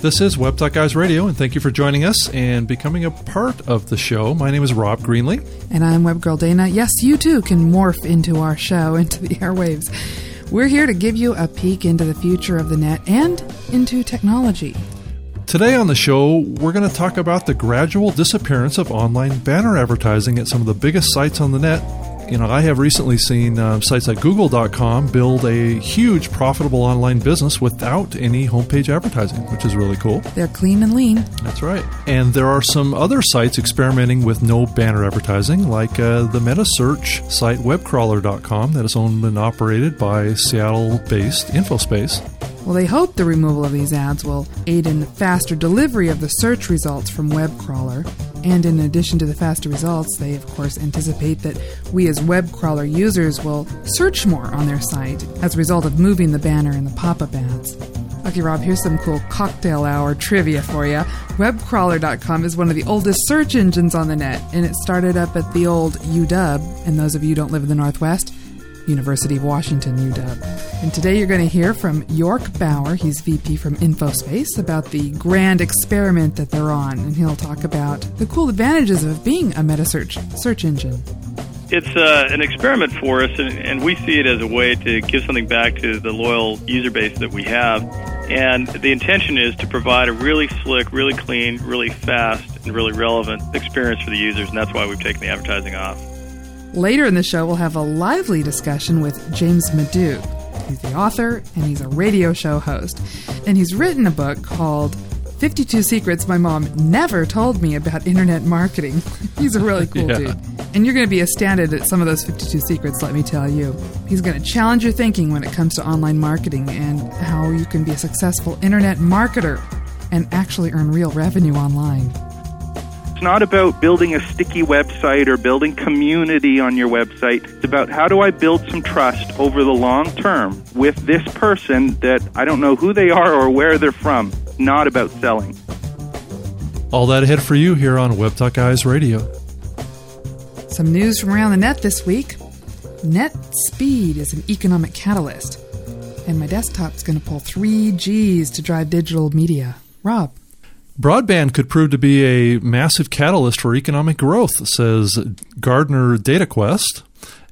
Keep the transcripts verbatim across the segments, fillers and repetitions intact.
This is Web Talk Guys Radio, and thank you for joining us and becoming a part of the show. My name is Rob Greenlee. And I'm Web Girl Dana. Yes, you too can morph into our show, into the airwaves. We're here to give you a peek into the future of the net and into technology. Today on the show, we're going to talk about the gradual disappearance of online banner advertising at some of the biggest sites on the net. You know, I have recently seen uh, sites like Google dot com build a huge profitable online business without any homepage advertising, which is really cool. They're clean and lean. That's right. And there are some other sites experimenting with no banner advertising, like uh, the meta search site web crawler dot com that is owned and operated by Seattle-based InfoSpace. Well, they hope the removal of these ads will aid in faster delivery of the search results from WebCrawler. And in addition to the faster results, they, of course, anticipate that we as WebCrawler users will search more on their site as a result of moving the banner and the pop-up ads. Okay, Rob, here's some cool cocktail hour trivia for you. web crawler dot com is one of the oldest search engines on the net, and it started up at the old U W, and those of you who don't live in the Northwest, University of Washington, U W. And today you're going to hear from York Bauer, he's V P from InfoSpace, about the grand experiment that they're on, and he'll talk about the cool advantages of being a meta search search engine. It's uh, an experiment for us, and, and we see it as a way to give something back to the loyal user base that we have. And the intention is to provide a really slick, really clean, really fast, and really relevant experience for the users, and that's why we've taken the advertising off. Later in the show, we'll have a lively discussion with James Madu. He's the author, and he's a radio show host. And he's written a book called fifty-two Secrets My Mom Never Told Me About Internet Marketing. He's a really cool yeah. dude. And you're going to be astounded at some of those fifty-two secrets, let me tell you. He's going to challenge your thinking when it comes to online marketing and how you can be a successful internet marketer and actually earn real revenue online. It's not about building a sticky website or building community on your website. It's about how do I build some trust over the long term with this person that I don't know who they are or where they're from. Not about selling. All that ahead for you here on Web Talk Guys Radio. Some news from around the net this week. Net speed is an economic catalyst. And my desktop's going to pull three G's to drive digital media. Rob. Broadband could prove to be a massive catalyst for economic growth, says Gartner DataQuest.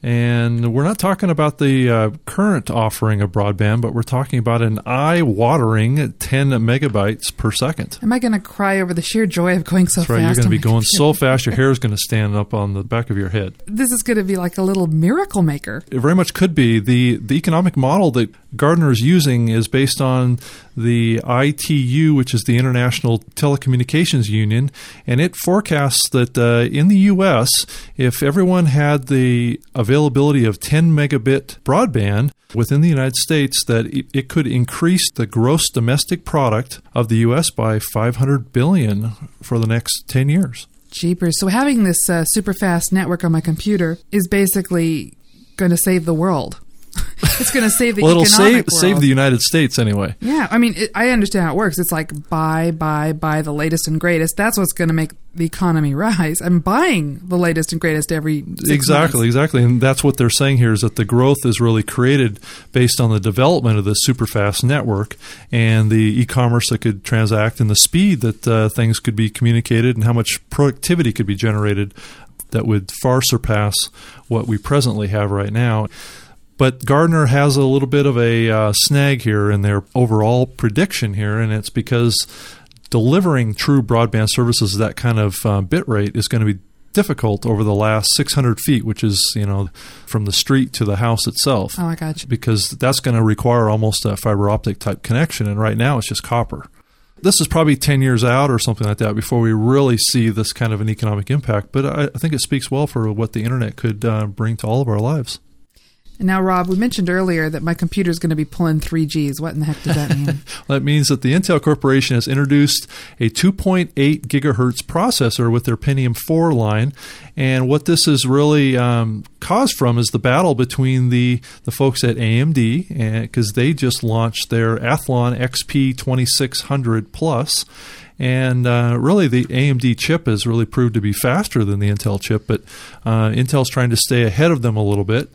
And we're not talking about the uh, current offering of broadband, but we're talking about an eye-watering ten megabytes per second. Am I going to cry over the sheer joy of going so That's fast? Right, you're going to be going computer? so fast, your hair is going to stand up on the back of your head. This is going to be like a little miracle maker. It very much could be. The, the economic model that Gartner is using is based on the I T U, which is the International Telecommunications Union, and it forecasts that uh, in the U S, if everyone had the availability of ten megabit broadband within the United States, that it could increase the gross domestic product of the U S by five hundred billion dollars for the next ten years. Jeepers. So having this uh, super fast network on my computer is basically going to save the world. It's going to save the well, it'll economic save, world. save the United States anyway. Yeah, I mean, it, I understand how it works. It's like buy, buy, buy the latest and greatest. That's what's going to make the economy rise. I'm buying the latest and greatest every six Exactly, months. exactly. And that's what they're saying here is that the growth is really created based on the development of this super fast network and the e-commerce that could transact and the speed that uh, things could be communicated and how much productivity could be generated that would far surpass what we presently have right now. But Gartner has a little bit of a uh, snag here in their overall prediction here, and it's because delivering true broadband services at that kind of uh, bit rate is going to be difficult over the last six hundred feet, which is, you know, from the street to the house itself. Oh, I got you. Because that's going to require almost a fiber optic type connection, and right now it's just copper. This is probably ten years out or something like that before we really see this kind of an economic impact, but I, I think it speaks well for what the internet could uh, bring to all of our lives. And now, Rob, we mentioned earlier that my computer is going to be pulling three G's. What in the heck does that mean? Well, that means that the Intel Corporation has introduced a two point eight gigahertz processor with their Pentium four line. And what this is really um, caused from is the battle between the, the folks at A M D, because they just launched their Athlon X P twenty-six hundred Plus. And uh, really, the A M D chip has really proved to be faster than the Intel chip, but uh, Intel's trying to stay ahead of them a little bit.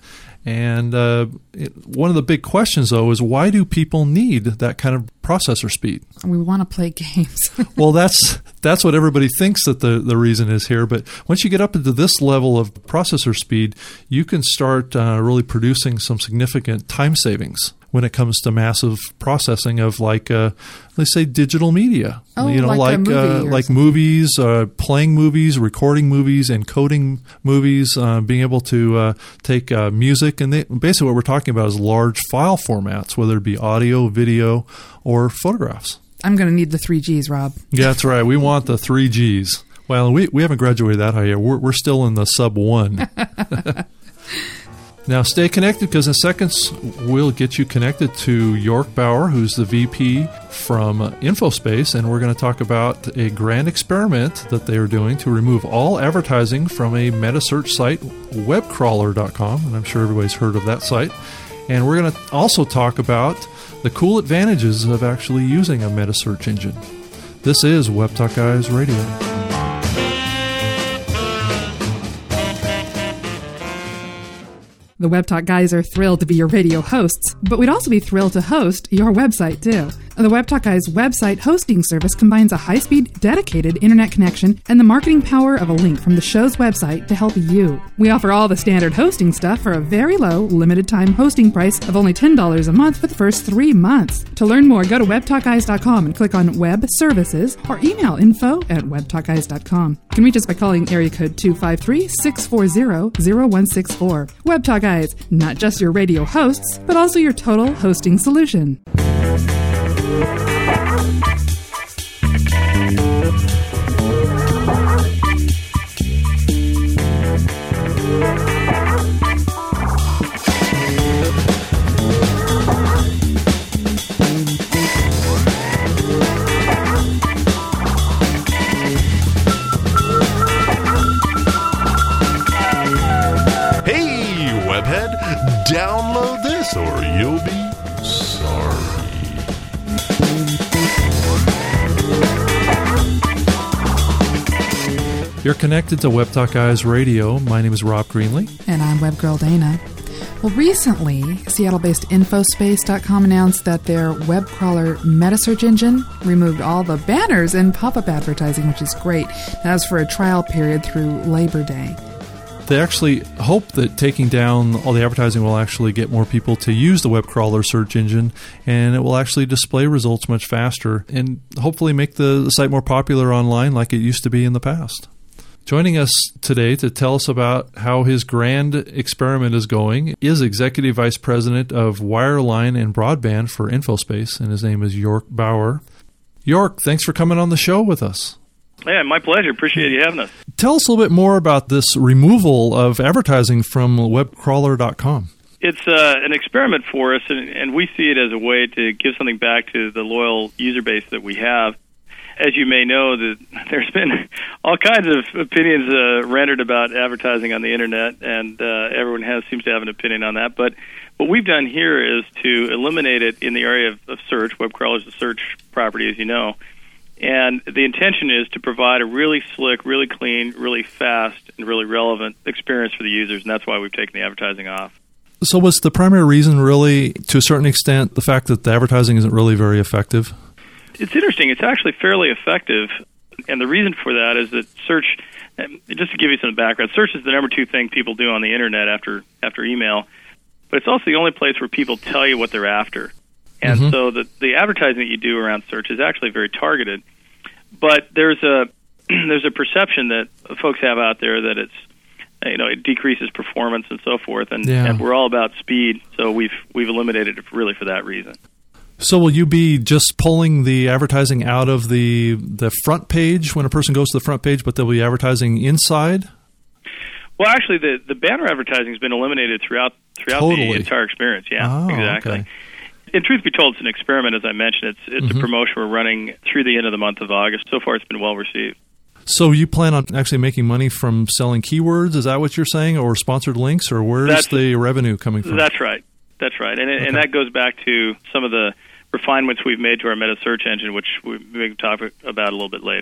And uh, it, one of the big questions, though, is why do people need that kind of processor speed? We want to play games. Well, that's that's what everybody thinks that the, the reason is here. But once you get up into this level of processor speed, you can start uh, really producing some significant time savings when it comes to massive processing of, like, uh, let's say, digital media. Oh, you know, like like a movie uh, or like something. movies, uh, playing movies, recording movies, encoding movies, uh, being able to uh, take uh, music, and they, basically what we're talking about is large file formats, whether it be audio, video, or photographs. I'm going to need the three Gs, Rob. Yeah, that's right. We want the three Gs. Well, we we haven't graduated that high yet. We're we're still in the sub one. Now, stay connected, because in seconds we'll get you connected to York Bauer, who's the V P from InfoSpace, and we're going to talk about a grand experiment that they are doing to remove all advertising from a meta search site, web crawler dot com, and I'm sure everybody's heard of that site. And we're going to also talk about the cool advantages of actually using a meta search engine. This is Web Talk Guys Radio. The Web Talk guys are thrilled to be your radio hosts, but we'd also be thrilled to host your website, too. The Web Talk Guys website hosting service combines a high-speed, dedicated internet connection and the marketing power of a link from the show's website to help you. We offer all the standard hosting stuff for a very low, limited-time hosting price of only ten dollars a month for the first three months. To learn more, go to web talk guys dot com and click on Web Services or email info at web talk guys dot com. You can reach us by calling area code two five three, six four zero, zero one six four. Web Talk Guys, not just your radio hosts, but also your total hosting solution. Download this or you'll be sorry. You're connected to Web Talk Guys Radio. My name is Rob Greenlee. And I'm Web Girl Dana. Well, recently, Seattle-based InfoSpace dot com announced that their web crawler meta search engine removed all the banners and pop-up advertising, which is great. That was for a trial period through Labor Day. They actually hope that taking down all the advertising will actually get more people to use the web crawler search engine, and it will actually display results much faster and hopefully make the, the site more popular online like it used to be in the past. Joining us today to tell us about how his grand experiment is going is Executive Vice President of Wireline and Broadband for InfoSpace, and his name is York Bauer. York, thanks for coming on the show with us. Yeah, my pleasure. Appreciate you having us. Tell us a little bit more about this removal of advertising from web crawler dot com. It's uh, an experiment for us, and, and we see it as a way to give something back to the loyal user base that we have. As you may know, the, there's been all kinds of opinions uh, rendered about advertising on the Internet, and uh, everyone has seems to have an opinion on that. But what we've done here is to eliminate it in the area of, of search. Web crawler is a search property, as you know. And the intention is to provide a really slick, really clean, really fast, and really relevant experience for the users, and that's why we've taken the advertising off. So was the primary reason really, to a certain extent, the fact that the advertising isn't really very effective? It's interesting. It's actually fairly effective, and the reason for that is that search, just to give you some background, search is the number two thing people do on the Internet after after email, but it's also the only place where people tell you what they're after. And mm-hmm. so the, the advertising that you do around search is actually very targeted. But there's a there's a perception that folks have out there that it's you know it decreases performance and so forth, and, yeah. and we're all about speed. So we've we've eliminated it really for that reason. So will you be just pulling the advertising out of the the front page when a person goes to the front page, but they'll be advertising inside? Well, actually, the the banner advertising has been eliminated throughout throughout totally. the entire experience. Yeah, oh, exactly. Okay. And truth be told, it's an experiment, as I mentioned. It's it's mm-hmm. a promotion we're running through the end of the month of August. So far, it's been well received. So you plan on actually making money from selling keywords? Is that what you're saying, or sponsored links, or where's that's, the revenue coming from? That's right. That's right. And okay. and that goes back to some of the refinements we've made to our meta search engine, which we may talk about a little bit later.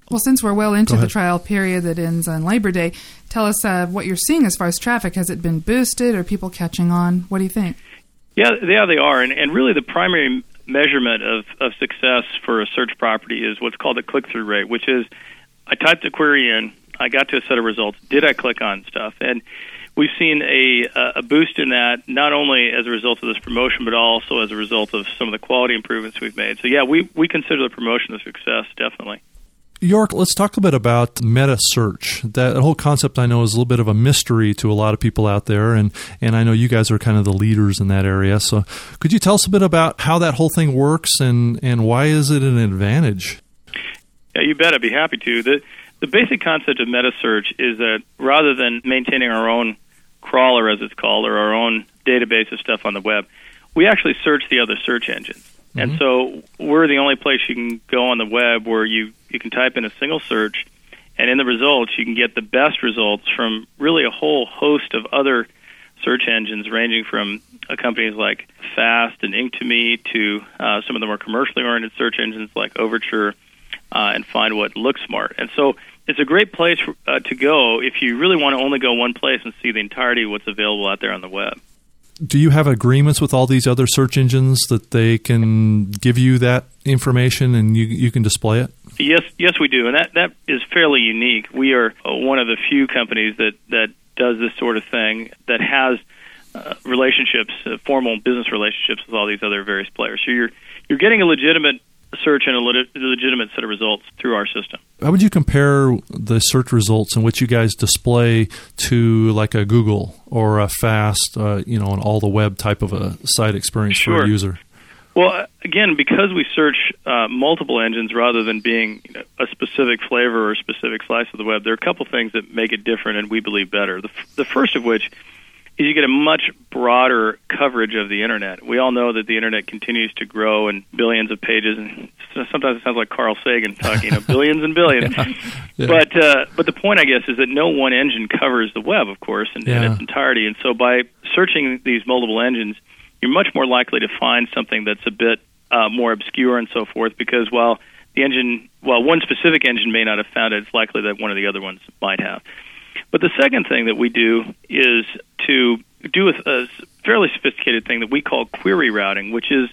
Well, since we're well into Go the ahead. trial period that ends on Labor Day, tell us uh, what you're seeing as far as traffic. Has it been boosted? Are people catching on? What do you think? Yeah, yeah, they are. And, and really the primary measurement of, of success for a search property is what's called the click-through rate, which is I typed a query in, I got to a set of results, did I click on stuff? And we've seen a, a boost in that, not only as a result of this promotion, but also as a result of some of the quality improvements we've made. So, yeah, we, we consider the promotion a success, definitely. York, let's talk a bit about meta search. That whole concept I know is a little bit of a mystery to a lot of people out there, and, and I know you guys are kind of the leaders in that area. So could you tell us a bit about how that whole thing works and, and why is it an advantage? Yeah, you bet. I'd be happy to. The, the basic concept of meta search is that rather than maintaining our own crawler, as it's called, or our own database of stuff on the web, we actually search the other search engines. Mm-hmm. And so we're the only place you can go on the web where you, you can type in a single search, and in the results you can get the best results from really a whole host of other search engines, ranging from uh, companies like Fast and Ink to Me to uh, some of the more commercially oriented search engines like Overture uh, and Find What, Look Smart. And so it's a great place for, uh, to go if you really want to only go one place and see the entirety of what's available out there on the web. Do you have agreements with all these other search engines that they can give you that information and you you can display it? Yes, yes, we do, and that, that is fairly unique. We are uh, one of the few companies that, that does this sort of thing, that has uh, relationships, uh, formal business relationships with all these other various players. So you're you're getting a legitimate search and a lit- legitimate set of results through our system. How would you compare the search results in which you guys display to like a Google or a Fast, uh, you know, an all the web type of a site experience Sure. for a user? Well, again, because we search uh, multiple engines rather than being you know, a specific flavor or a specific slice of the web, there are a couple things that make it different and we believe better. The, f- the first of which is you get a much broader coverage of the Internet. We all know that the Internet continues to grow in billions of pages, and sometimes it sounds like Carl Sagan talking, you know, billions and billions. Yeah. Yeah. But uh, but the point, I guess, is that no one engine covers the web, of course, in, yeah. in its entirety. And so by searching these multiple engines, you're much more likely to find something that's a bit uh, more obscure and so forth, because while the engine, while one specific engine may not have found it, it's likely that one of the other ones might have. But the second thing that we do is to do a fairly sophisticated thing that we call query routing, which is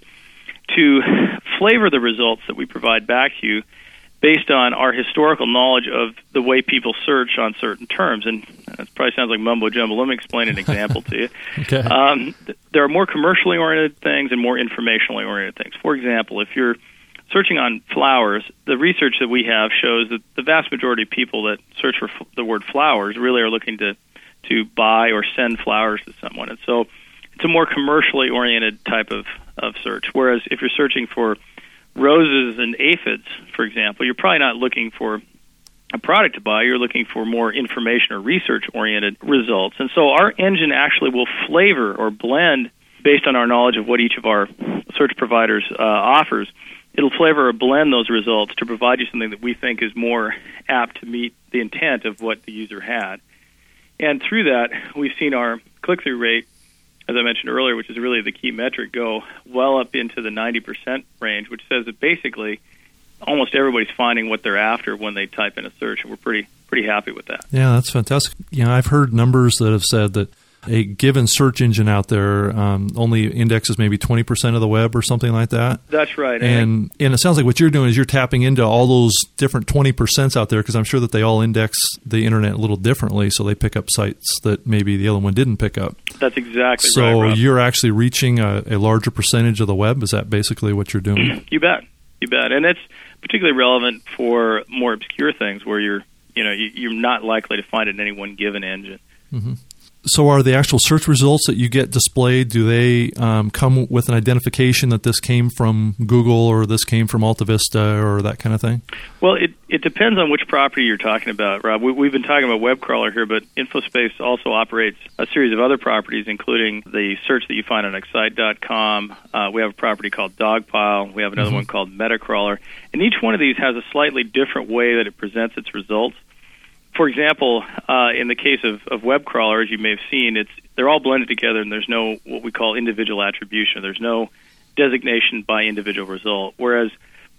to flavor the results that we provide back to you based on our historical knowledge of the way people search on certain terms. And it probably sounds like mumbo-jumbo. Let me explain an example to you. Okay. Um, th- there are more commercially oriented things and more informationally oriented things. For example, if you're searching on flowers, the research that we have shows that the vast majority of people that search for f- the word flowers really are looking to, to buy or send flowers to someone. And so it's a more commercially oriented type of, of search. Whereas if you're searching for roses and aphids, for example, you're probably not looking for a product to buy. You're looking for more information or research-oriented results. And so our engine actually will flavor or blend based on our knowledge of what each of our search providers uh, offers. It'll flavor or blend those results to provide you something that we think is more apt to meet the intent of what the user had. And through that, we've seen our click-through rate, as I mentioned earlier, which is really the key metric, go well up into the ninety percent range, which says that basically almost everybody's finding what they're after when they type in a search, and we're pretty pretty happy with that. Yeah, that's fantastic. You know, I've heard numbers that have said that a given search engine out there um, only indexes maybe twenty percent of the web or something like that. That's right. And and it sounds like what you're doing is you're tapping into all those different twenty percent out there, because I'm sure that they all index the Internet a little differently, so they pick up sites that maybe the other one didn't pick up. That's exactly so right, Rob. So you're actually reaching a, a larger percentage of the web? Is that basically what you're doing? You bet. You bet. And it's particularly relevant for more obscure things where you're, you know, you, you're not likely to find it in any one given engine. Mm-hmm. So are the actual search results that you get displayed, do they um, come with an identification that this came from Google or this came from AltaVista or that kind of thing? Well, it, it depends on which property you're talking about, Rob. We, we've been talking about WebCrawler here, but InfoSpace also operates a series of other properties, including the search that you find on Excite dot com. Uh, we have a property called Dogpile. We have another mm-hmm. one called Metacrawler. And each one of these has a slightly different way that it presents its results. For example, uh, in the case of, of WebCrawler, as you may have seen, it's they're all blended together, and there's no what we call individual attribution. There's no designation by individual result. Whereas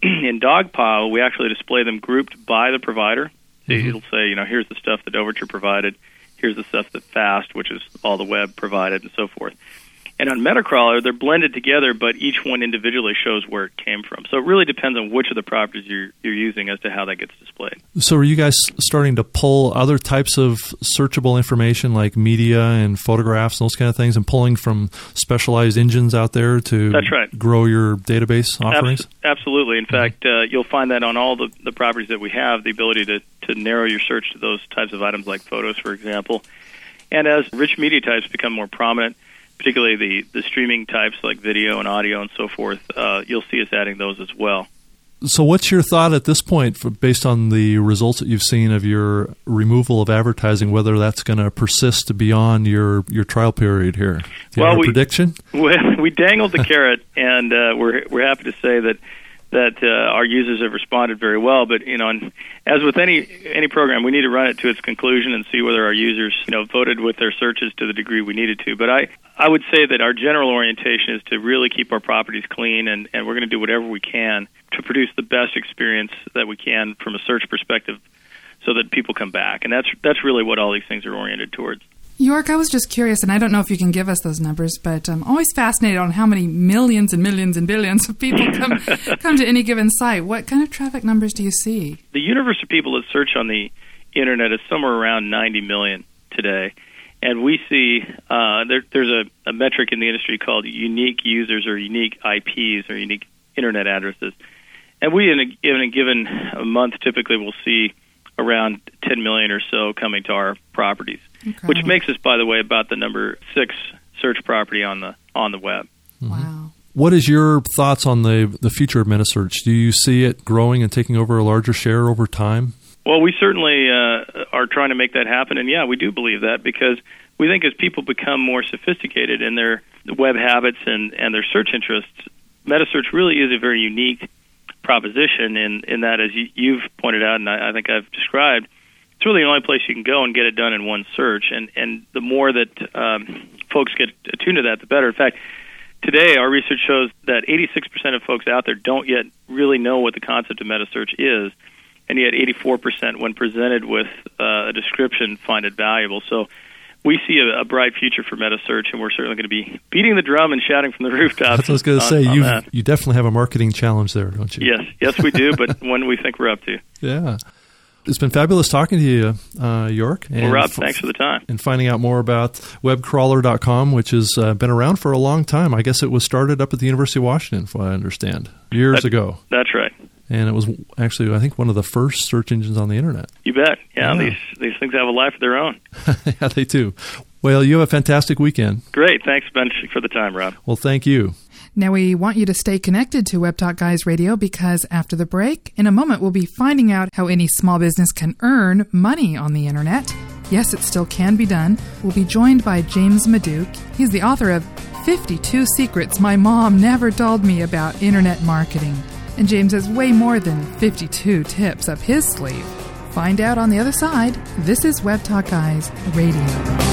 in Dogpile, we actually display them grouped by the provider. Mm-hmm. It'll say, you know, here's the stuff that Overture provided, here's the stuff that Fast, which is all the web, provided, and so forth. And on Metacrawler, they're blended together, but each one individually shows where it came from. So it really depends on which of the properties you're, you're using as to how that gets displayed. So are you guys starting to pull other types of searchable information like media and photographs and those kind of things and pulling from specialized engines out there to That's right. grow your database offerings? Abs- absolutely. In fact, uh, you'll find that on all the, the properties that we have, the ability to, to narrow your search to those types of items like photos, for example. And as rich media types become more prominent, particularly the, the streaming types like video and audio and so forth, uh, you'll see us adding those as well. So what's your thought at this point, for, based on the results that you've seen of your removal of advertising, whether that's going to persist beyond your, your trial period here? Do you well, have a we, prediction? We, we dangled the carrot, and uh, we're we're happy to say that that uh, our users have responded very well. But you know, and as with any any program, we need to run it to its conclusion and see whether our users, you know, voted with their searches to the degree we needed to. But I, I would say that our general orientation is to really keep our properties clean, and, and we're going to do whatever we can to produce the best experience that we can from a search perspective, so that people come back. And that's that's really what all these things are oriented towards. York, I was just curious, and I don't know if you can give us those numbers, but I'm always fascinated on how many millions and millions and billions of people come come to any given site. What kind of traffic numbers do you see? The universe of people that search on the Internet is somewhere around ninety million today. And we see uh, there, there's a, a metric in the industry called unique users or unique I Ps or unique Internet addresses. And we, in a, in a given month, typically will see around ten million or so coming to our properties. Incredible. Which makes us, by the way, about the number six search property on the on the web. Wow. What is your thoughts on the the future of metasearch? Do you see it growing and taking over a larger share over time? Well, we certainly uh, are trying to make that happen, and yeah, we do believe that, because we think as people become more sophisticated in their web habits and, and their search interests, metasearch really is a very unique proposition in, in that, as you, you've pointed out and I, I think I've described, it's really the only place you can go and get it done in one search. And, and the more that um, folks get attuned to that, the better. In fact, today our research shows that eighty-six percent of folks out there don't yet really know what the concept of metasearch is, and yet eighty-four percent, when presented with uh, a description, find it valuable. So we see a, a bright future for metasearch, and we're certainly going to be beating the drum and shouting from the rooftops. That's what I was going to on, say. on you that. You definitely have a marketing challenge there, don't you? Yes, yes, we do, but one we think we're up to. Yeah. It's been fabulous talking to you, uh, York. And well, Rob, f- thanks for the time. And finding out more about web crawler dot com, which has uh, been around for a long time. I guess it was started up at the University of Washington, if I understand, years that, ago. That's right. And it was actually, I think, one of the first search engines on the Internet. You bet. Yeah, yeah. these these things have a life of their own. Yeah, they do. Well, you have a fantastic weekend. Great. Thanks, Ben, for the time, Rob. Well, thank you. Now, we want you to stay connected to Web Talk Guys Radio, because after the break, in a moment, we'll be finding out how any small business can earn money on the Internet. Yes, it still can be done. We'll be joined by James Maduke. He's the author of fifty-two Secrets My Mom Never Told Me About Internet Marketing. And James has way more than fifty-two tips up his sleeve. Find out on the other side. This is Web Talk Guys Radio.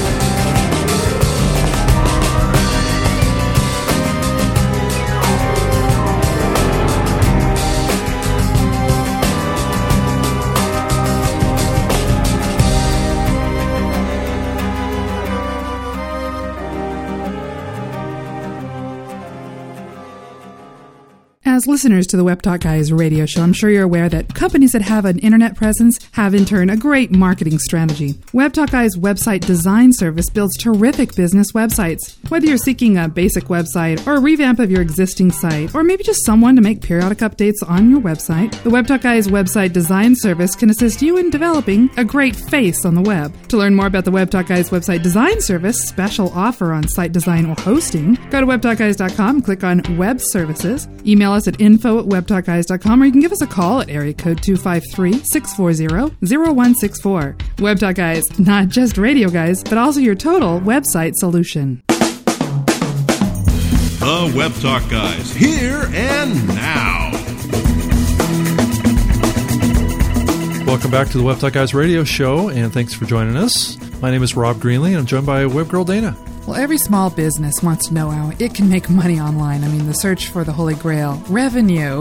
As listeners to the Web Talk Guys radio show, I'm sure you're aware that companies that have an internet presence have in turn a great marketing strategy. Web Talk Guys website design service builds terrific business websites. Whether you're seeking a basic website or a revamp of your existing site, or maybe just someone to make periodic updates on your website, the Web Talk Guys website design service can assist you in developing a great face on the web. To learn more about the Web Talk Guys website design service, special offer on site design or hosting, go to web talk guys dot com and click on Web Services. Email us at info at web talk guys dot com, or you can give us a call at area code two five three, six four zero, zero one six four. Web Talk Guys, not just radio guys, but also your total website solution. The Web Talk Guys, here and now. Welcome back to the Web Talk Guys radio show, and thanks for joining us. My name is Rob Greenlee, and I'm joined by Web Girl Dana. Well, every small business wants to know how it can make money online. I mean, the search for the Holy Grail, revenue,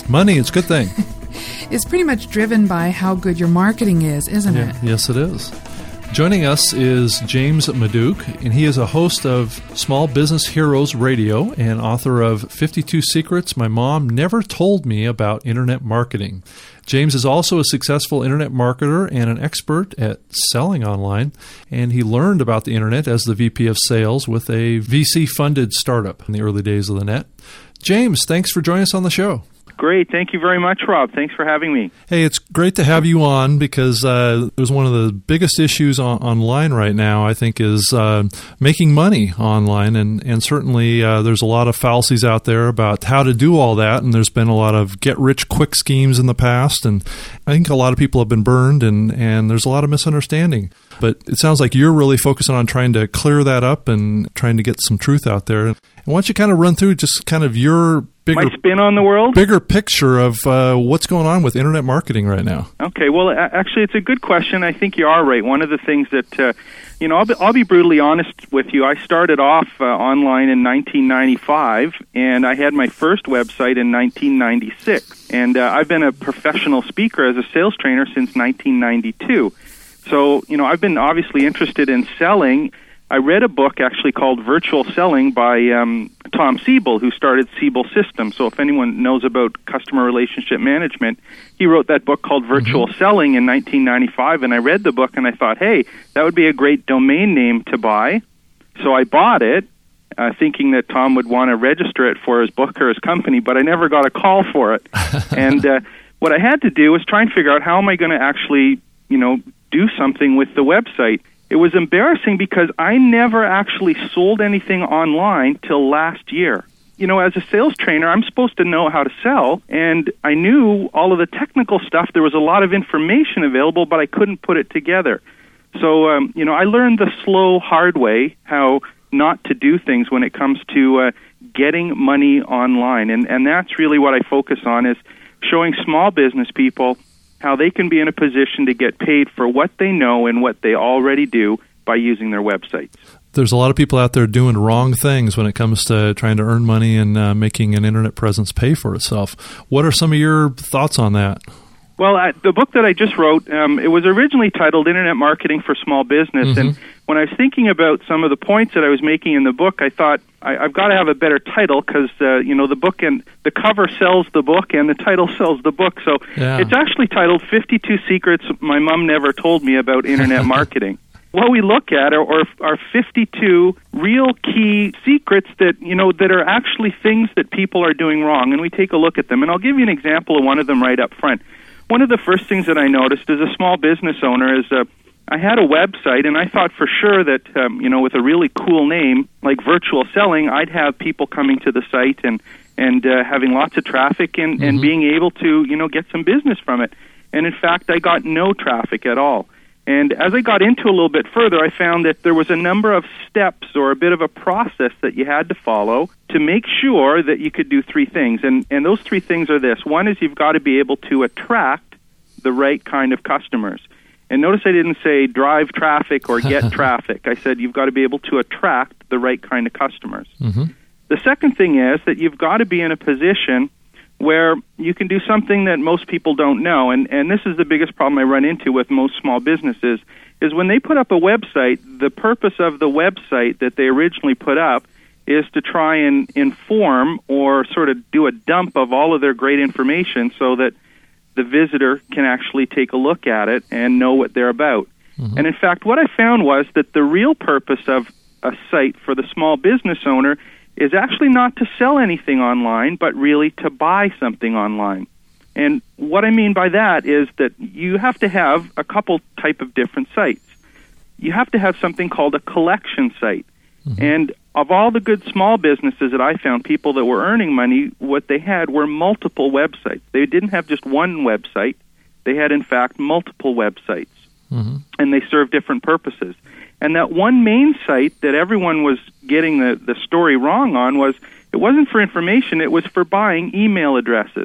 Money, it's a good thing. It's pretty much driven by how good your marketing is, isn't Yeah, it? yes, it is. Joining us is James Maduch, and he is a host of Small Business Heroes Radio and author of fifty-two Secrets My Mom Never Told Me About Internet Marketing. James is also a successful internet marketer and an expert at selling online, and he learned about the internet as the V P of sales with a V C-funded startup in the early days of the net. James, thanks for joining us on the show. Great. Thank you very much, Rob. Thanks for having me. Hey, it's great to have you on because uh, it was one of the biggest issues on, online right now, I think, is uh, making money online. And, and certainly uh, there's a lot of fallacies out there about how to do all that. And there's been a lot of get-rich-quick schemes in the past. And I think a lot of people have been burned, and, and there's a lot of misunderstanding. But it sounds like you're really focusing on trying to clear that up and trying to get some truth out there. And why don't you kind of run through just kind of your bigger My spin on the world? Bigger picture of uh, what's going on with internet marketing right now. Okay, well, a- actually, it's a good question. I think you are right. One of the things that, uh, you know, I'll be, I'll be brutally honest with you. I started off uh, online in nineteen ninety-five, and I had my first website in nineteen ninety-six. And uh, I've been a professional speaker as a sales trainer since nineteen ninety-two. So, you know, I've been obviously interested in selling. I read a book actually called Virtual Selling by um, Tom Siebel, who started Siebel Systems. So if anyone knows about customer relationship management, he wrote that book called Virtual mm-hmm. Selling in nineteen ninety-five, and I read the book and I thought, hey, that would be a great domain name to buy. So I bought it, uh, thinking that Tom would want to register it for his book or his company, but I never got a call for it. and uh, what I had to do was try and figure out how am I going to actually, you know, do something with the website. It was embarrassing because I never actually sold anything online till last year. You know, as a sales trainer, I'm supposed to know how to sell, and I knew all of the technical stuff. There was a lot of information available, but I couldn't put it together. So, um, you know, I learned the slow, hard way how not to do things when it comes to uh, getting money online. And, and that's really what I focus on, is showing small business people how they can be in a position to get paid for what they know and what they already do by using their websites. There's a lot of people out there doing wrong things when it comes to trying to earn money and uh, making an internet presence pay for itself. What are some of your thoughts on that? Well, I, the book that I just wrote, um, it was originally titled Internet Marketing for Small Business. Mm-hmm. And when I was thinking about some of the points that I was making in the book, I thought I, I've got to have a better title because, uh, you know, the book and the cover sells the book and the title sells the book. So yeah. It's actually titled fifty-two Secrets My Mom Never Told Me About Internet Marketing. What we look at are, are, are fifty-two real key secrets that, you know, that are actually things that people are doing wrong. And we take a look at them. And I'll give you an example of one of them right up front. One of the first things that I noticed as a small business owner is uh, I had a website, and I thought for sure that, um, you know, with a really cool name like Virtual Selling, I'd have people coming to the site and, and uh, having lots of traffic and, mm-hmm. and being able to, you know, get some business from it. And in fact, I got no traffic at all. And as I got into a little bit further, I found that there was a number of steps or a bit of a process that you had to follow to make sure that you could do three things. And, and those three things are this. One is you've got to be able to attract the right kind of customers. And notice I didn't say drive traffic or get traffic. I said you've got to be able to attract the right kind of customers. Mm-hmm. The second thing is that you've got to be in a position where you can do something that most people don't know. And, and this is the biggest problem I run into with most small businesses, is when they put up a website, the purpose of the website that they originally put up is to try and inform or sort of do a dump of all of their great information so that the visitor can actually take a look at it and know what they're about. Mm-hmm. And in fact, what I found was that the real purpose of a site for the small business owner is actually not to sell anything online, but really to buy something online. And what I mean by that is that you have to have a couple type of different sites. You have to have something called a collection site. Mm-hmm. And of all the good small businesses that I found, people that were earning money, what they had were multiple websites. They didn't have just one website. They had, in fact, multiple websites. Mm-hmm. And they served different purposes. And that one main site that everyone was getting the, the story wrong on was, it wasn't for information, it was for buying email addresses.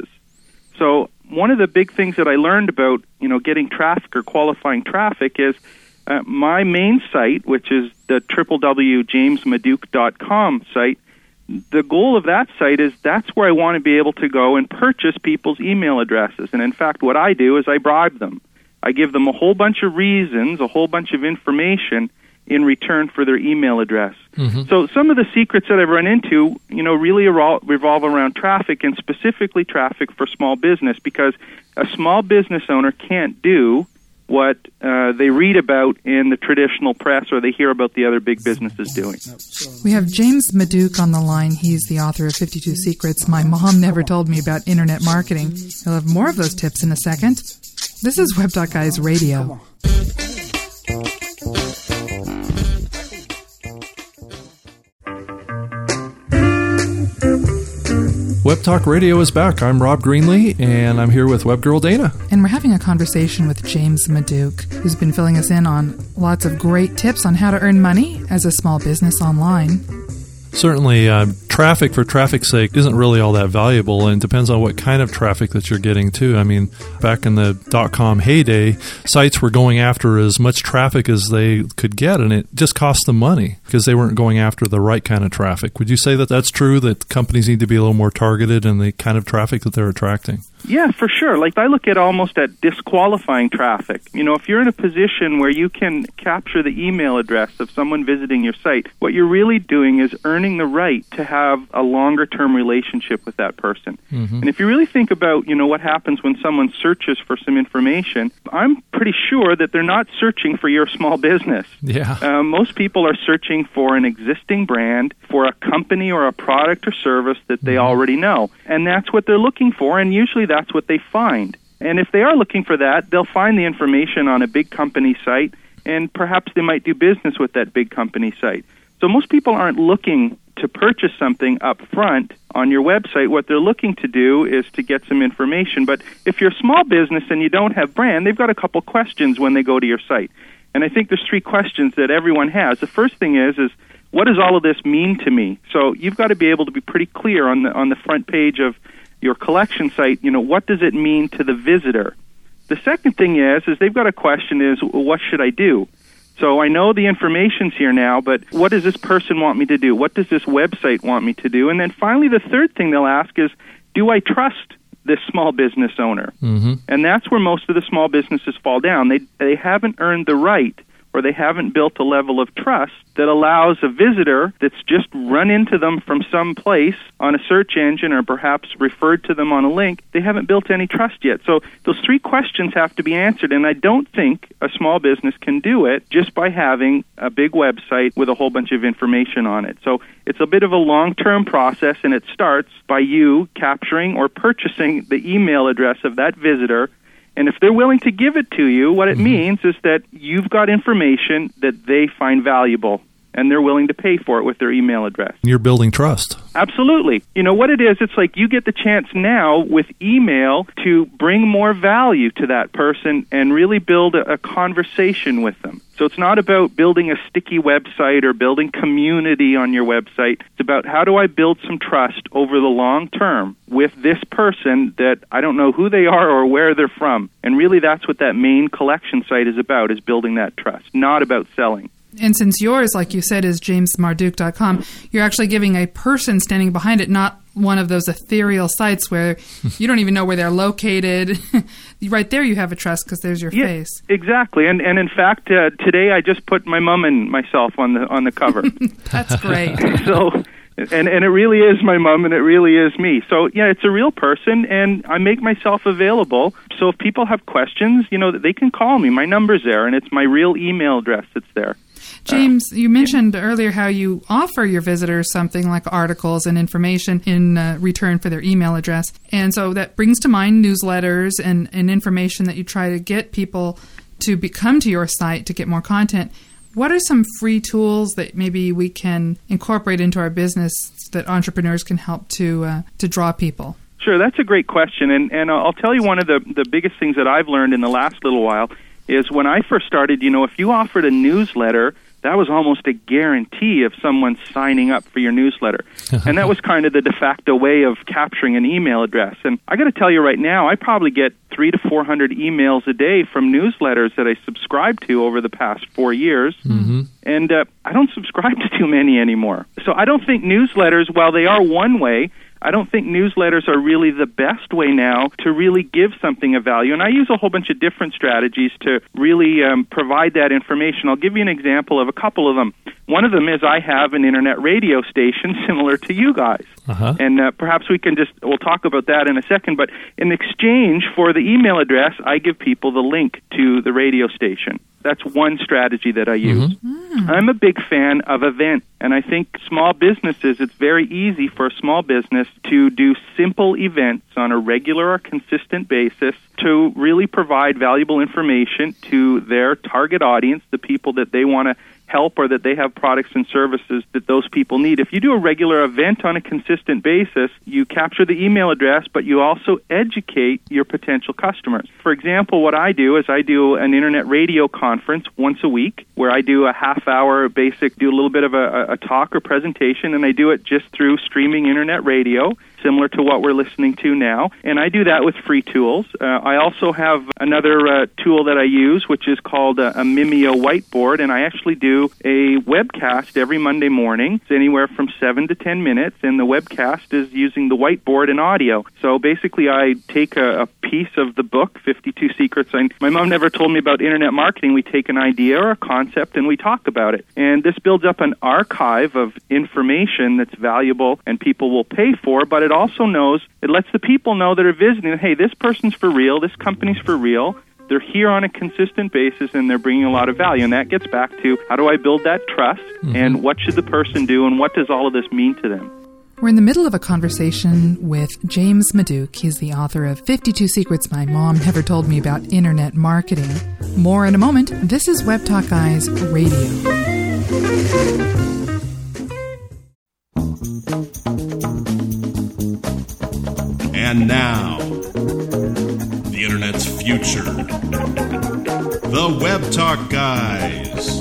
So one of the big things that I learned about, you know, getting traffic or qualifying traffic is uh, my main site, which is the w w w dot james maduch dot com site, the goal of that site is that's where I want to be able to go and purchase people's email addresses. And in fact, what I do is I bribe them. I give them a whole bunch of reasons, a whole bunch of information in return for their email address. Mm-hmm. So some of the secrets that I've run into, you know, really revolve around traffic, and specifically traffic for small business, because a small business owner can't do what uh, they read about in the traditional press or they hear about the other big businesses doing. We have James Maduch on the line. He's the author of fifty-two Secrets My Mom Never Told Me About Internet Marketing. He'll have more of those tips in a second. This is Web Talk Guys Radio. Web Talk Radio is back. I'm Rob Greenlee, and I'm here with Web Girl Dana. And we're having a conversation with James Maduch, who's been filling us in on lots of great tips on how to earn money as a small business online. Certainly, uh, traffic for traffic's sake isn't really all that valuable, and it depends on what kind of traffic that you're getting, too. I mean, back in the dot-com heyday, sites were going after as much traffic as they could get, and it just cost them money because they weren't going after the right kind of traffic. Would you say that that's true, that companies need to be a little more targeted in the kind of traffic that they're attracting? Yeah, for sure. Like, I look at almost at disqualifying traffic. You know, if you're in a position where you can capture the email address of someone visiting your site, what you're really doing is earning the right to have a longer-term relationship with that person. Mm-hmm. And if you really think about, you know, what happens when someone searches for some information, I'm pretty sure that they're not searching for your small business. Yeah. Uh, most people are searching for an existing brand, for a company or a product or service that they mm-hmm. already know. And that's what they're looking for, and usually that's what they find. And if they are looking for that, they'll find the information on a big company site, and perhaps they might do business with that big company site. So most people aren't looking to purchase something up front on your website. What they're looking to do is to get some information. But if you're a small business and you don't have brand, they've got a couple questions when they go to your site. And I think there's three questions that everyone has. The first thing is, is what does all of this mean to me? So you've got to be able to be pretty clear on the on the front page of your collection site, you know, what does it mean to the visitor? The second thing is, is they've got a question is, what should I do? So I know the information's here now, but what does this person want me to do? What does this website want me to do? And then finally, the third thing they'll ask is, do I trust this small business owner? Mm-hmm. And that's where most of the small businesses fall down. They they haven't earned the right, or they haven't built a level of trust that allows a visitor that's just run into them from some place on a search engine or perhaps referred to them on a link, they haven't built any trust yet. So those three questions have to be answered, and I don't think a small business can do it just by having a big website with a whole bunch of information on it. So it's a bit of a long-term process, and it starts by you capturing or purchasing the email address of that visitor. And if they're willing to give it to you, what it mm-hmm. means is that you've got information that they find valuable, and they're willing to pay for it with their email address. You're building trust. Absolutely. You know what it is? It's like you get the chance now with email to bring more value to that person and really build a, a conversation with them. So it's not about building a sticky website or building community on your website. It's about how do I build some trust over the long term with this person that I don't know who they are or where they're from. And really that's what that main collection site is about, is building that trust, not about selling. And since yours, like you said, is james marduch dot com, you're actually giving a person standing behind it, not one of those ethereal sites where you don't even know where they're located. Right there you have a trust because there's your yeah, face. Exactly. And and in fact, uh, today I just put my mom and myself on the on the cover. That's great. So, and, and it really is my mom and it really is me. So, yeah, it's a real person, and I make myself available. So if people have questions, you know, they can call me. My number's there, and it's my real email address that's there. James, you mentioned earlier how you offer your visitors something like articles and information in uh, return for their email address. And so that brings to mind newsletters and, and information that you try to get people to be, come to your site to get more content. What are some free tools that maybe we can incorporate into our business that entrepreneurs can help to uh, to draw people? Sure, that's a great question. And, and I'll tell you one of the, the biggest things that I've learned in the last little while is when I first started, you know, if you offered a newsletter that was almost a guarantee of someone signing up for your newsletter. And that was kind of the de facto way of capturing an email address. And I got to tell you right now, I probably get three to four hundred emails a day from newsletters that I subscribe to over the past four years. Mm-hmm. And uh, I don't subscribe to too many anymore. So I don't think newsletters, while they are one way, I don't think newsletters are really the best way now to really give something of value. And I use a whole bunch of different strategies to really um, provide that information. I'll give you an example of a couple of them. One of them is I have an internet radio station similar to you guys. Uh-huh. And uh, perhaps we can just, we'll talk about that in a second. But in exchange for the email address, I give people the link to the radio station. That's one strategy that I use. Mm-hmm. I'm a big fan of events, and I think small businesses, it's very easy for a small business to do simple events on a regular or consistent basis to really provide valuable information to their target audience, the people that they want to help or that they have products and services that those people need. If you do a regular event on a consistent basis, you capture the email address, but you also educate your potential customers. For example, what I do is I do an internet radio conference once a week where I do a half-hour basic, do a little bit of a, a talk or presentation, and I do it just through streaming internet radio, similar to what we're listening to now. And I do that with free tools. Uh, I also have another uh, tool that I use, which is called a, a Mimeo whiteboard, and I actually do a webcast every Monday morning. It's anywhere from seven to ten minutes, and the webcast is using the whiteboard and audio. So basically, I take a, a piece of the book, fifty-two Secrets. I, my mom never told me about internet marketing. We take an idea or a concept, and we talk about it. And this builds up an archive of information that's valuable and people will pay for, but it also knows, it lets the people know that are visiting, hey, this person's for real, this company's for real, they're here on a consistent basis, and they're bringing a lot of value. And that gets back to, how do I build that trust, mm-hmm. and what should the person do, and what does all of this mean to them? We're in the middle of a conversation with James Maduch. He's the author of fifty-two Secrets My Mom Never Told Me About Internet Marketing. More in a moment. This is Web Talk Guys Radio. And now, the Internet's future. The Web Talk Guys.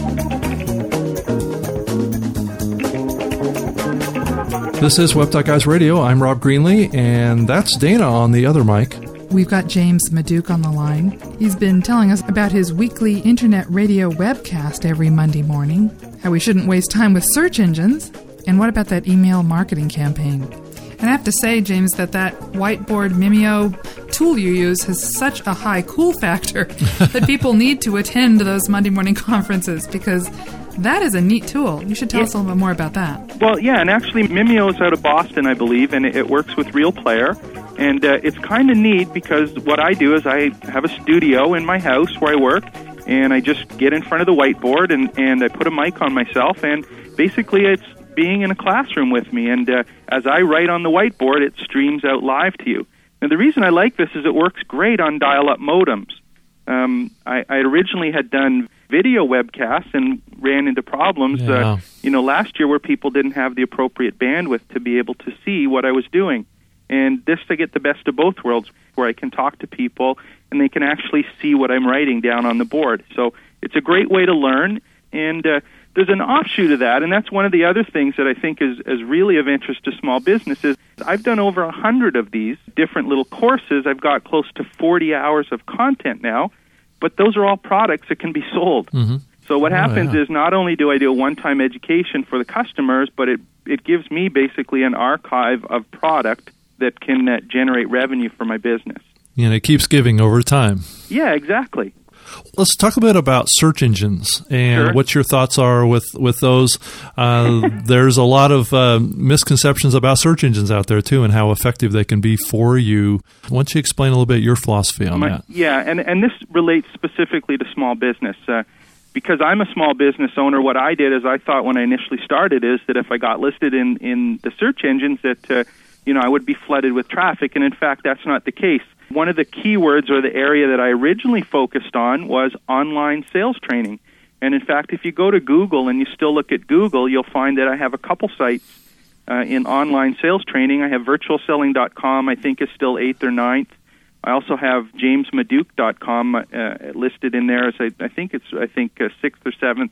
This is Web Talk Guys Radio. I'm Rob Greenlee, and that's Dana on the other mic. We've got James Maduch on the line. He's been telling us about his weekly internet radio webcast every Monday morning, how we shouldn't waste time with search engines, and what about that email marketing campaign? And I have to say, James, that that whiteboard Mimeo tool you use has such a high cool factor that people need to attend those Monday morning conferences, because that is a neat tool. You should tell yeah. us a little bit more about that. Well, yeah, and actually Mimeo is out of Boston, I believe, and it, it works with Real Player. And uh, it's kind of neat because what I do is I have a studio in my house where I work, and I just get in front of the whiteboard, and, and I put a mic on myself, and basically it's being in a classroom with me. And uh, as I write on the whiteboard, it streams out live to you. And the reason I like this is it works great on dial-up modems. Um, I, I originally had done video webcasts and ran into problems, yeah. uh, you know, last year where people didn't have the appropriate bandwidth to be able to see what I was doing. And this, I get the best of both worlds, where I can talk to people and they can actually see what I'm writing down on the board. So it's a great way to learn, and uh, there's an offshoot of that, and that's one of the other things that I think is, is really of interest to small businesses. I've done over a hundred of these different little courses. I've got close to forty hours of content now, but those are all products that can be sold. Mm-hmm. So what oh, happens yeah. is not only do I do a one-time education for the customers, but it, it gives me basically an archive of product that can uh, generate revenue for my business. And it keeps giving over time. Yeah, exactly. Let's talk a bit about search engines and Sure. what your thoughts are with, with those. Uh, there's a lot of uh, misconceptions about search engines out there, too, and how effective they can be for you. Why don't you explain a little bit your philosophy on My, that? Yeah, and, and this relates specifically to small business. Uh, because I'm a small business owner, what I did is I thought when I initially started is that if I got listed in, in the search engines that, uh, you know, I would be flooded with traffic, and in fact, that's not the case. One of the keywords or the area that I originally focused on was online sales training. And in fact, if you go to Google and you still look at Google, you'll find that I have a couple sites uh, in online sales training. I have virtual selling dot com, I think is still eighth or ninth. I also have james maduch dot com uh, listed in there as I, I think it's I think uh, sixth or seventh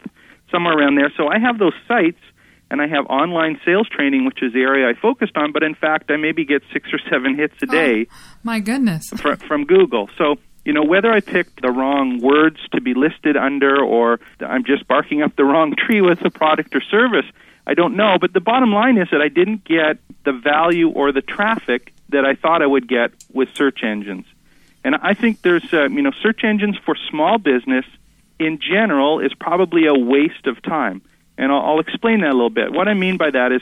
somewhere around there. So I have those sites, and I have online sales training, which is the area I focused on, but in fact, I maybe get six or seven hits a day. Oh, my goodness. Fr- from Google. So, you know, whether I picked the wrong words to be listed under or I'm just barking up the wrong tree with a product or service, I don't know. But the bottom line is that I didn't get the value or the traffic that I thought I would get with search engines. And I think there's, uh, you know, search engines for small business in general is probably a waste of time. And I'll, I'll explain that a little bit. What I mean by that is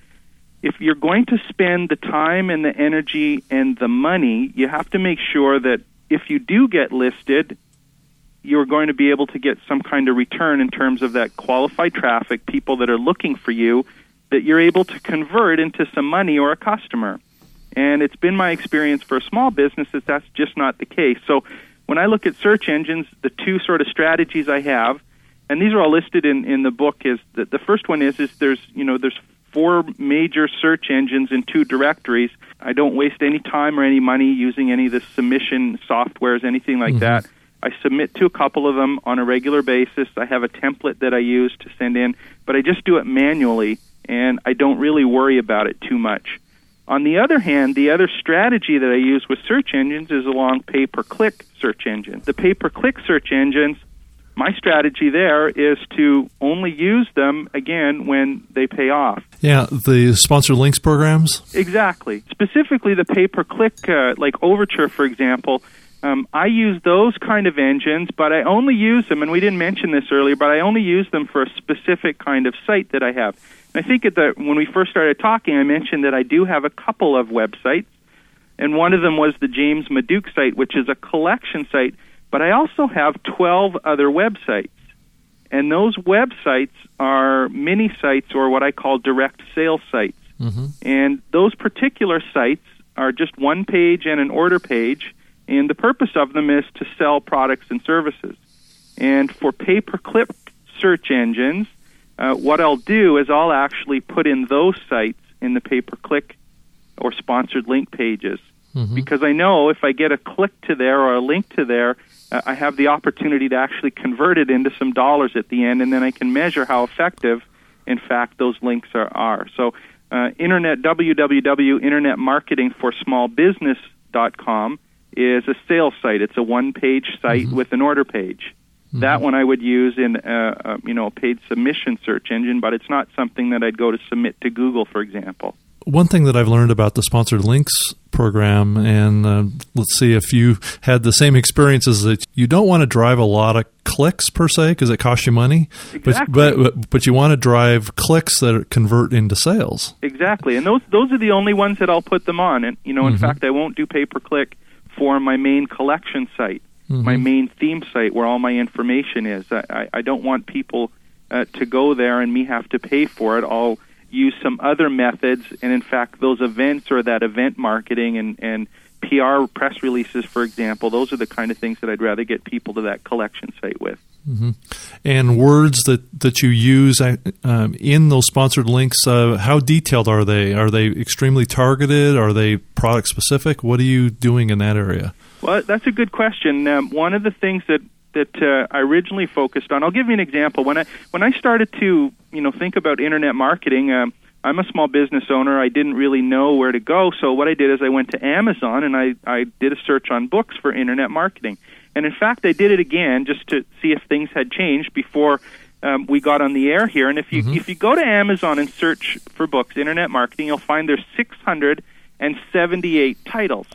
if you're going to spend the time and the energy and the money, you have to make sure that if you do get listed, you're going to be able to get some kind of return in terms of that qualified traffic, people that are looking for you, that you're able to convert into some money or a customer. And it's been my experience for a small business that that's just not the case. So when I look at search engines, the two sort of strategies I have, and these are all listed in, in the book, is that the first one is is there's you know there's four major search engines in two directories. I don't waste any time or any money using any of the submission softwares, anything like mm-hmm. that. I submit to a couple of them on a regular basis. I have a template that I use to send in, but I just do it manually, and I don't really worry about it too much. On the other hand, the other strategy that I use with search engines is along pay-per-click search engines. The pay-per-click search engines, my strategy there is to only use them, again, when they pay off. Yeah, the sponsored links programs? Exactly. Specifically, the pay-per-click, uh, like Overture, for example, um, I use those kind of engines, but I only use them, and we didn't mention this earlier, but I only use them for a specific kind of site that I have. And I think at the, when we first started talking, I mentioned that I do have a couple of websites, and one of them was the James Maduke site, which is a collection site, but I also have twelve other websites. And those websites are mini sites or what I call direct sales sites. Mm-hmm. And those particular sites are just one page and an order page, and the purpose of them is to sell products and services. And for pay-per-click search engines, uh, what I'll do is I'll actually put in those sites in the pay-per-click or sponsored link pages. Mm-hmm. Because I know if I get a click to there or a link to there, uh, I have the opportunity to actually convert it into some dollars at the end, and then I can measure how effective, in fact, those links are. are. So uh, internet w w w dot internet marketing for small business dot com is a sales site. It's a one-page site mm-hmm. with an order page. Mm-hmm. That one I would use in uh, uh, you know, a paid submission search engine, but it's not something that I'd go to submit to Google, for example. One thing that I've learned about the Sponsored Links program, and uh, let's see if you had the same experience, is that you don't want to drive a lot of clicks per se because it costs you money, exactly. but, but but you want to drive clicks that convert into sales. Exactly, and those those are the only ones that I'll put them on. And you know, in mm-hmm. fact, I won't do pay-per-click for my main collection site, mm-hmm. my main theme site where all my information is. I, I, I don't want people uh, to go there and me have to pay for it. I'll use some other methods, and in fact, those events or that event marketing and, and P R press releases, for example, those are the kind of things that I'd rather get people to that collection site with. Mm-hmm. And words that, that you use um, in those sponsored links, uh, how detailed are they? Are they extremely targeted? Are they product specific? What are you doing in that area? Well, that's a good question. Um, one of the things that that uh, I originally focused on, I'll give you an example. When I when I started to you know think about internet marketing, um, I'm a small business owner. I didn't really know where to go, so what I did is I went to Amazon and I, I did a search on books for internet marketing. And in fact, I did it again just to see if things had changed before um, we got on the air here. And if you mm-hmm. if you go to Amazon and search for books, internet marketing, you'll find there's six hundred seventy-eight titles.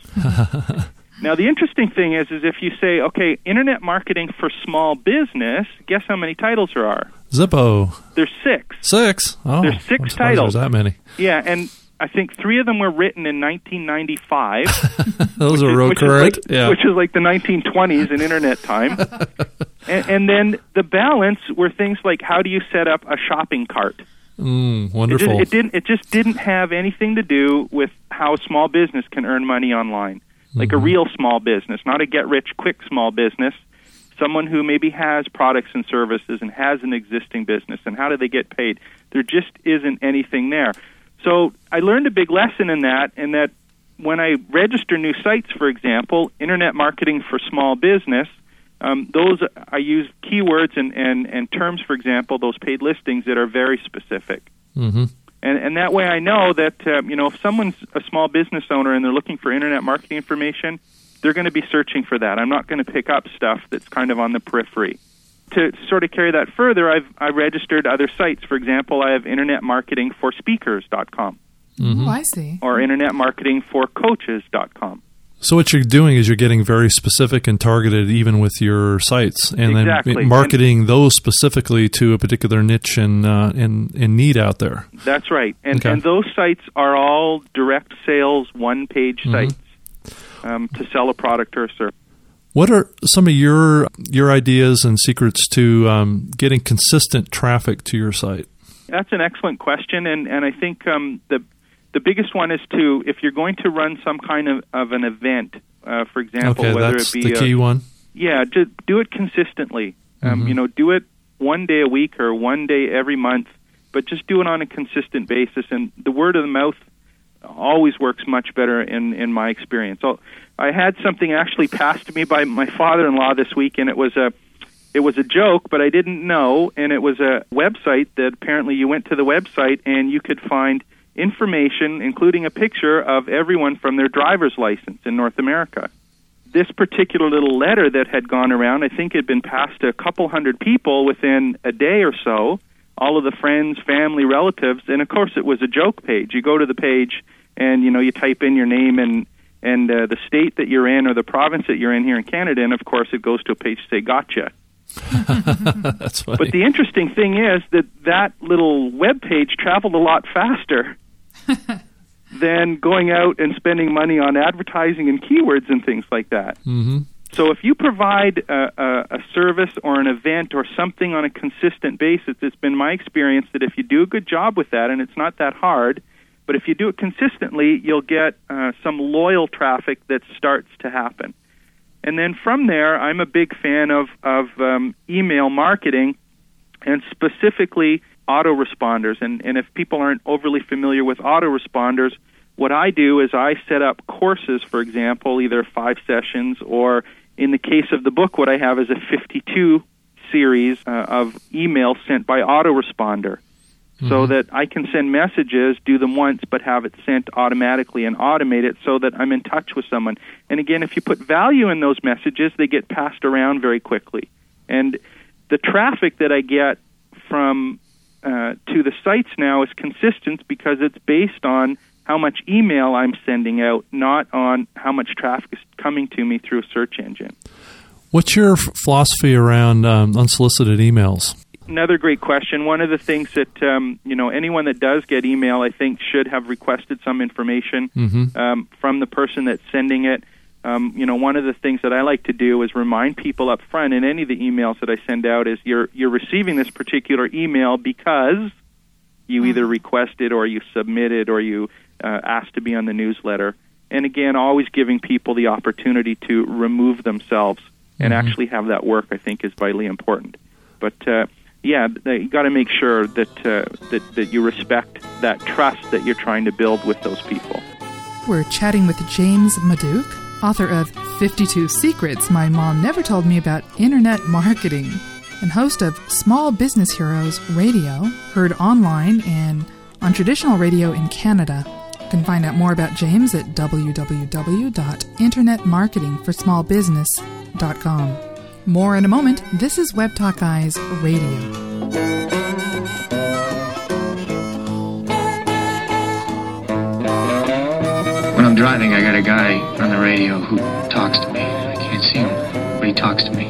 Now, the interesting thing is, is if you say, okay, internet marketing for small business, guess how many titles there are? Zippo. There's six. Six? Oh, there's six titles. There's that many. Yeah, and I think three of them were written in nineteen ninety-five. Those are real current. Like, yeah. Which is like the nineteen twenties in internet time. and, and then the balance were things like, how do you set up a shopping cart? Mm, wonderful. It, just, it didn't. It just didn't have anything to do with how small business can earn money online. Like mm-hmm. a real small business, not a get-rich-quick small business, someone who maybe has products and services and has an existing business, and how do they get paid? There just isn't anything there. So I learned a big lesson in that, in that when I register new sites, for example, internet marketing for small business, Um, those I use keywords and, and, and terms, for example, those paid listings that are very specific. Mm-hmm. And, and that way I know that, um, you know, if someone's a small business owner and they're looking for internet marketing information, they're going to be searching for that. I'm not going to pick up stuff that's kind of on the periphery. To sort of carry that further, I've I registered other sites. For example, I have internet marketing for speakers dot com. Mm-hmm. Oh, I see. Or internet marketing for coaches dot com. So what you're doing is you're getting very specific and targeted even with your sites, and exactly. then marketing and those specifically to a particular niche and uh, and, and need out there. That's right. And okay. and those sites are all direct sales, one-page mm-hmm. sites um, to sell a product or a service. What are some of your your ideas and secrets to um, getting consistent traffic to your site? That's an excellent question, and, and I think um, the The biggest one is to, if you're going to run some kind of, of an event, uh, for example, okay, whether that's it be the key a, one. Yeah, just do it consistently. Um, mm-hmm. You know, do it one day a week or one day every month, but just do it on a consistent basis. And the word of the mouth always works much better in, in my experience. So I had something actually passed to me by my father-in-law this week, and it was a it was a joke, but I didn't know, and it was a website that apparently you went to the website and you could find information, including a picture of everyone from their driver's license in North America. This particular little letter that had gone around, I think had been passed to a couple hundred people within a day or so, all of the friends, family, relatives, and of course it was a joke page. You go to the page and, you know, you type in your name and, and uh, the state that you're in or the province that you're in here in Canada, and of course it goes to a page to say, gotcha. That's funny. But the interesting thing is that that little web page traveled a lot faster than going out and spending money on advertising and keywords and things like that. Mm-hmm. So if you provide a, a, a service or an event or something on a consistent basis, it's been my experience that if you do a good job with that, and it's not that hard, but if you do it consistently, you'll get uh, some loyal traffic that starts to happen. And then from there, I'm a big fan of, of um, email marketing, and specifically autoresponders. And, and if people aren't overly familiar with autoresponders, what I do is I set up courses, for example, either five sessions, or in the case of the book, what I have is a fifty-two series uh, of emails sent by autoresponder. So that I can send messages, do them once, but have it sent automatically and automate it so that I'm in touch with someone. And again, if you put value in those messages, they get passed around very quickly. And the traffic that I get from uh, to the sites now is consistent because it's based on how much email I'm sending out, not on how much traffic is coming to me through a search engine. What's your f- philosophy around um, unsolicited emails? Another great question. One of the things that, um, you know, anyone that does get email, I think, should have requested some information mm-hmm. um, from the person that's sending it. Um, you know, one of the things that I like to do is remind people up front in any of the emails that I send out is you're you're receiving this particular email because you either requested or you submitted or you uh, asked to be on the newsletter. And again, always giving people the opportunity to remove themselves and mm-hmm. actually have that work, I think, is vitally important. But uh, yeah, you got to make sure that, uh, that that you respect that trust that you're trying to build with those people. We're chatting with James Maduch, author of fifty-two Secrets My Mom Never Told Me About Internet Marketing, and host of Small Business Heroes Radio, heard online and on traditional radio in Canada. You can find out more about James at w w w dot internet marketing for small business dot com. More in a moment. This is Web Talk Guys Radio. When I'm driving, I got a guy on the radio who talks to me. I can't see him, but he talks to me.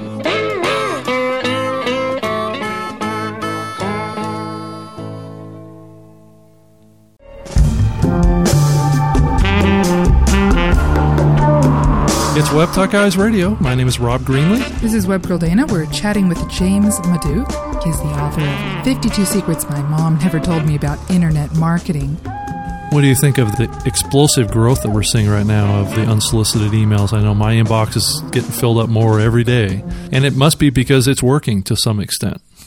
It's Web Talk Guys Radio. My name is Rob Greenlee. This is Web Girl Dana. We're chatting with James Maduch. He's the author of fifty-two Secrets My Mom Never Told Me About Internet Marketing. What do you think of the explosive growth that we're seeing right now of the unsolicited emails? I know my inbox is getting filled up more every day, and it must be because it's working to some extent.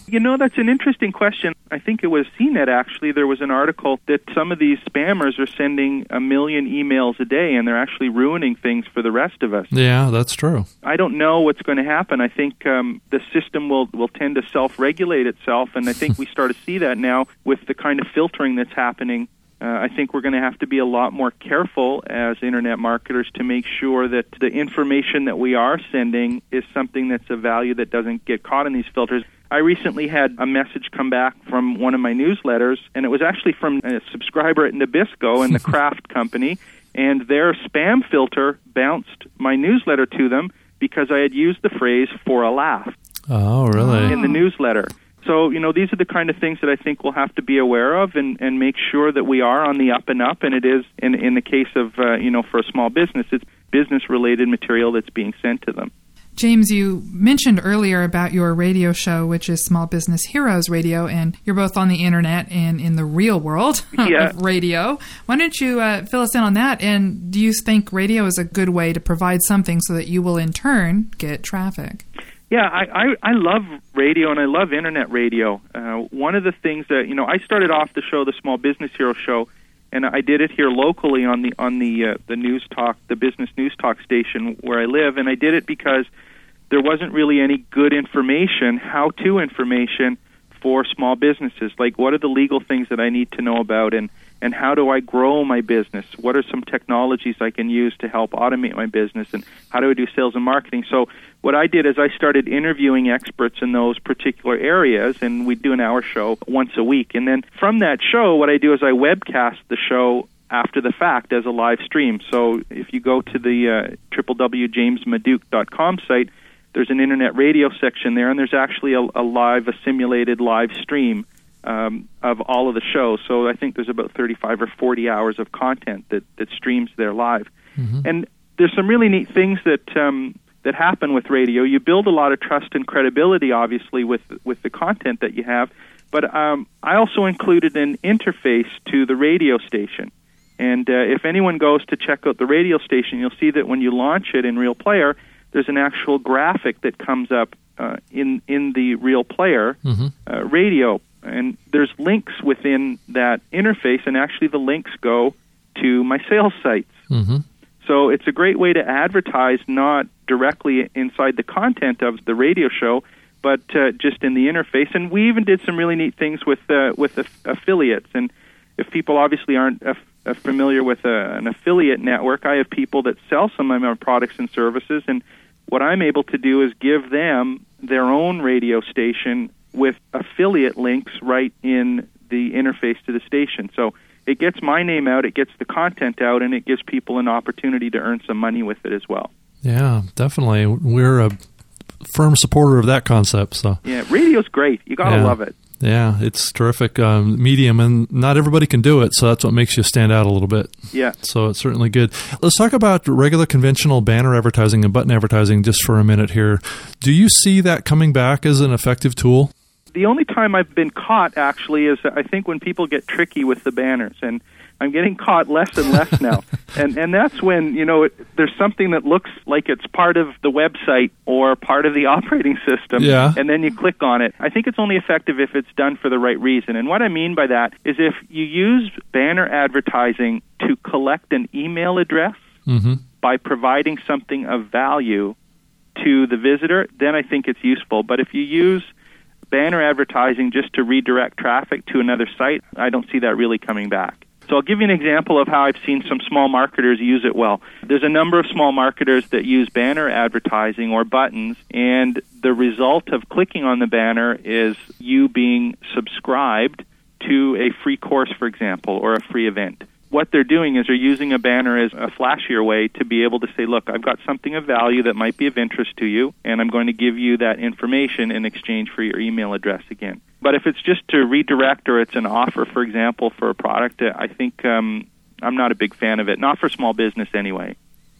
You know, that's an interesting question. I think it was C net, actually. There was an article that some of these spammers are sending a million emails a day, and they're actually ruining things for the rest of us. Yeah, that's true. I don't know what's going to happen. I think um, the system will, will tend to self-regulate itself, and I think we start to see that now with the kind of filtering that's happening. Uh, I think we're going to have to be a lot more careful as Internet marketers to make sure that the information that we are sending is something that's of value that doesn't get caught in these filters. I recently had a message come back from one of my newsletters, and it was actually from a subscriber at Nabisco and the Kraft Company, and their spam filter bounced my newsletter to them because I had used the phrase "for a laugh." Oh, really? In the newsletter. So, you know, these are the kind of things that I think we'll have to be aware of and, and make sure that we are on the up and up, and it is, in, in the case of, uh, you know, for a small business, it's business-related material that's being sent to them. James, you mentioned earlier about your radio show, which is Small Business Heroes Radio, and you're both on the Internet and in the real world yeah. of radio. Why don't you uh, fill us in on that, and do you think radio is a good way to provide something so that you will, in turn, get traffic? Yeah, I, I, I love radio, and I love Internet radio. Uh, one of the things that, you know, I started off the show, the Small Business Hero Show, and I did it here locally on the on the uh, the news talk, the business news talk station where I live, and I did it because there wasn't really any good information, how-to information for small businesses. Like, what are the legal things that I need to know about, and, and how do I grow my business? What are some technologies I can use to help automate my business, and how do I do sales and marketing? So what I did is I started interviewing experts in those particular areas, and we'd do an hour show once a week. And then from that show, what I do is I webcast the show after the fact as a live stream. So if you go to the uh, w w w dot james maduke dot com site, there's an Internet radio section there, and there's actually a, a live, a simulated live stream um, of all of the shows. So I think there's about thirty-five or forty hours of content that, that streams there live. Mm-hmm. And there's some really neat things that um, that happen with radio. You build a lot of trust and credibility, obviously, with with the content that you have. But um, I also included an interface to the radio station. And uh, if anyone goes to check out the radio station, you'll see that when you launch it in Real Player, there's an actual graphic that comes up uh, in in the Real Player mm-hmm. uh, radio, and there's links within that interface, and actually the links go to my sales sites. Mm-hmm. So it's a great way to advertise, not directly inside the content of the radio show, but uh, just in the interface. And we even did some really neat things with uh, with aff- affiliates. And if people obviously aren't aff- aff- familiar with a, an affiliate network, I have people that sell some of my products and services, and what I'm able to do is give them their own radio station with affiliate links right in the interface to the station. So it gets my name out, it gets the content out, and it gives people an opportunity to earn some money with it as well. Yeah, definitely. We're a firm supporter of that concept. So yeah, radio's great. You got to yeah. love it. Yeah, it's terrific um, medium, and not everybody can do it, so that's what makes you stand out a little bit. Yeah. So it's certainly good. Let's talk about regular conventional banner advertising and button advertising just for a minute here. Do you see that coming back as an effective tool? The only time I've been caught, actually, is I think when people get tricky with the banners, and I'm getting caught less and less now. and and that's when, you know, it, there's something that looks like it's part of the website or part of the operating system, yeah. and then you click on it. I think it's only effective if it's done for the right reason. And what I mean by that is if you use banner advertising to collect an email address mm-hmm. by providing something of value to the visitor, then I think it's useful. But if you use banner advertising just to redirect traffic to another site, I don't see that really coming back. So I'll give you an example of how I've seen some small marketers use it well. There's a number of small marketers that use banner advertising or buttons, and the result of clicking on the banner is you being subscribed to a free course, for example, or a free event. What they're doing is they're using a banner as a flashier way to be able to say, look, I've got something of value that might be of interest to you, and I'm going to give you that information in exchange for your email address again. But if it's just to redirect or it's an offer, for example, for a product, I think um, I'm not a big fan of it. Not for small business anyway.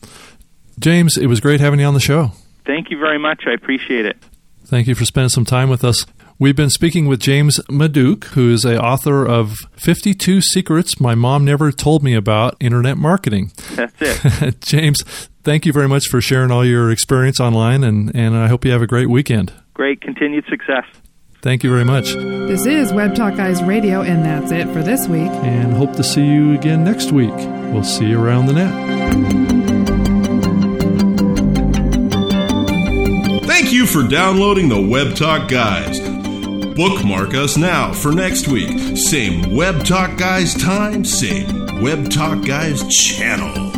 James, it was great having you on the show. Thank you very much. I appreciate it. Thank you for spending some time with us. We've been speaking with James Maduke, who is an author of fifty-two Secrets My Mom Never Told Me About Internet Marketing. That's it. James, thank you very much for sharing all your experience online, and, and I hope you have a great weekend. Great. Continued success. Thank you very much. This is Web Talk Guys Radio, and that's it for this week. And hope to see you again next week. We'll see you around the net. Thank you for downloading the Web Talk Guys. Bookmark us now for next week. Same Web Talk Guys time, same Web Talk Guys channel.